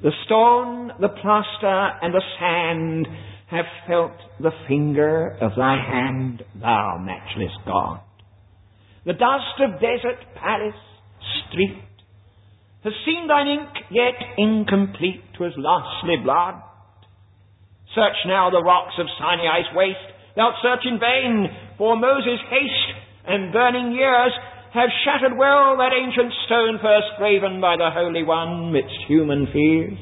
The stone, the plaster, and the sand have felt the finger of thy hand, thou matchless God. The dust of desert, palace, street has seen thine ink, yet incomplete, 'twas lastly blood. Search now the rocks of Sinai's waste, thou'lt search in vain, for Moses' haste and burning years have shattered well that ancient stone first graven by the Holy One midst human fears.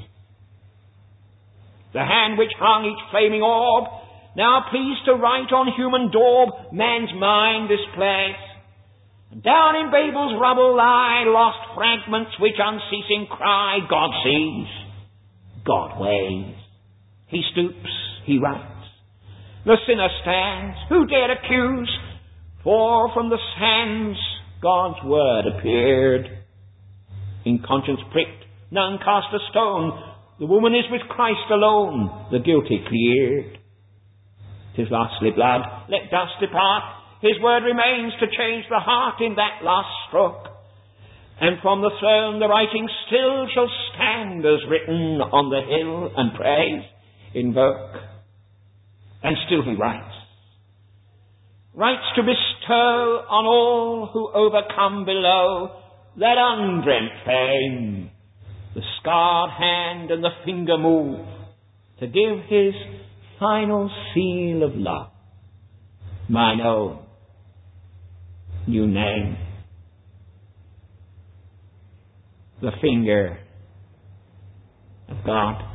The hand which hung each flaming orb, now pleased to write on human daub man's mind displays. Down in Babel's rubble lie lost fragments which unceasing cry, God sees, God weighs. He stoops, he writes. The sinner stands, who dared accuse? For from the sands God's word appeared. In conscience pricked, none cast a stone. The woman is with Christ alone, the guilty cleared. 'Tis lastly blood, let dust depart. His word remains to change the heart in that last stroke. And from the throne the writing still shall stand as written on the hill, and praise invoke. And still he writes. Writes to bestow on all who overcome below that undreamt fame. The scarred hand and the finger move to give his final seal of love. Mine own new name. The finger of God.